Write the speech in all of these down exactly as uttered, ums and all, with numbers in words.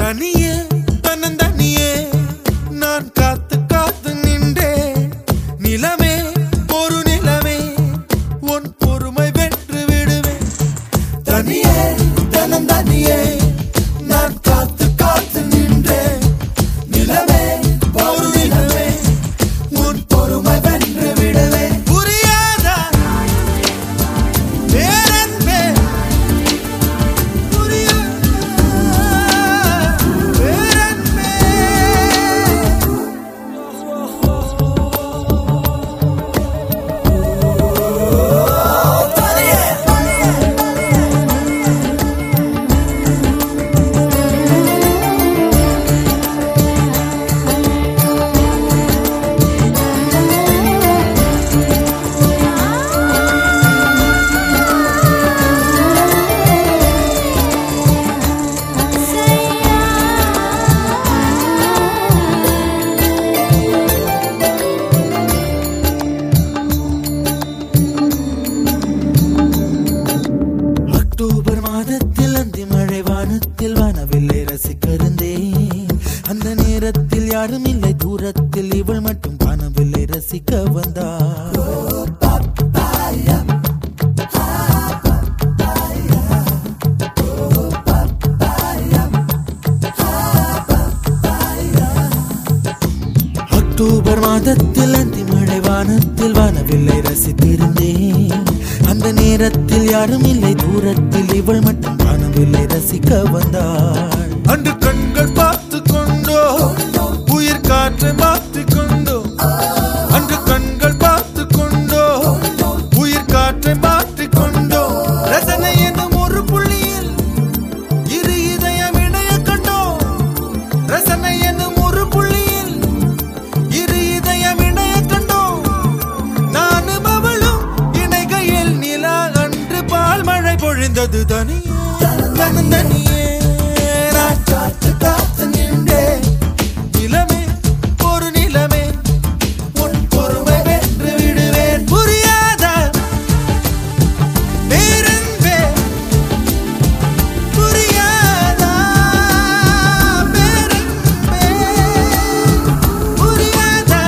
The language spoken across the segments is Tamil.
தனியே தன்னந்தனியே நான் காத்து காத்து நின்றே நிலமே ஒரு நிலமே உன் பொறுமை வென்று விடுவேன் தனியே தன்னந்தனியே நான் காத்து காத்து நின்றே நிலமே ஒரு நிலமே உன் பொறுமை வென்று விடுவேன் புரியாதா வேறென்பே அக்டோபர் மாதத்தில் அந்தி மழை வானத்தில் வானவில்லை ரசிக்கிறந்தேன் அந்த நேரத்தில் யாரும் இல்லை தூரத்தில் இவள் மட்டும் வானவில்லை ரசிக்க வந்தாள் அக்டோபர் மாதத்தில் அந்தி மழை வானத்தில் வானவில்லை ரசித்திருந்தேன் அந்த நேரத்தில் யாரும் இல்லை தூரத்தில் இவள் மட்டும் காணவில்லை ரசிக்க வந்தாள் அன்று கண்கள் பார்த்து கொண்டோ உயிர் காற்றை மாற்றி கொண்டோ அன்று கண்கள் பார்த்து கொண்டோ உயிர் காற்றை மாற்றி கொண்டோ ரசனை என்னும் ஒரு புள்ளியில் இரு இதயம் இணைய கண்டோ ரசனை என்னும் ஒரு புள்ளியில் இரு இதயம் இணைய கண்டோ நானும் அவளும் இணைகையில் நிலா அன்று பால் மழை பொழிந்தது தனியே தனியே நான் காத்து காத்து நின்றே நிலமே ஒரு நிலமே உன் பொறுமை வென்று விடுவேன் புரியாதா வேறென்பே புரியாதா வேறென்பே புரியாதா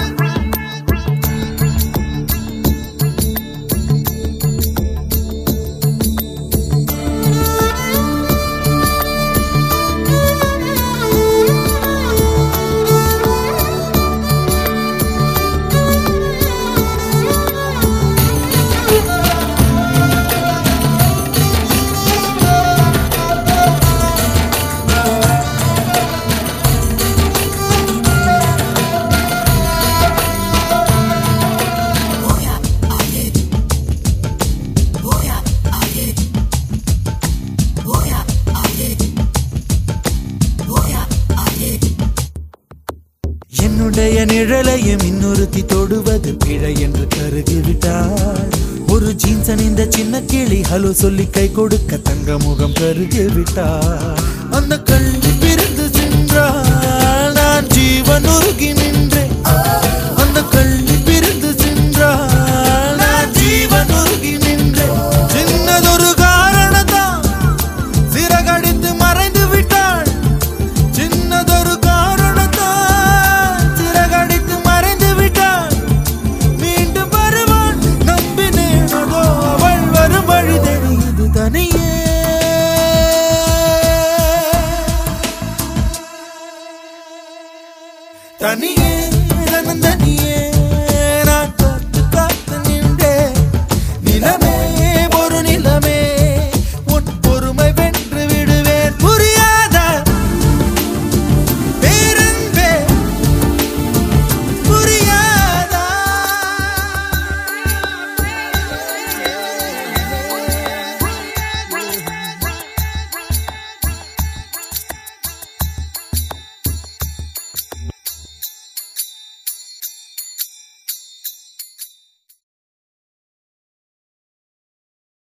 என்னுடைய நிழலையும் இன்னொருத்தி தொடுவது பிழை என்று கருகிவிட்டாள் ஒரு ஜீன்ஸ் அணிந்த சின்ன கிளி ஹலோ சொல்லி கை கொடுக்க தங்க முகம் கருகிவிட்டாள் அந்த கல்வி பிரிந்து சென்றால் நான் ஜீவன் உருகி நின்றேன் அந்த கல்வி பிரிந்து சென்றால் நான் ஜீவன் உருகி நின்றேன் சின்னதொரு காரணத்தான் சிறகடித்து மறைந்து விட்டாள் சின்னதொரு தனியே தனியே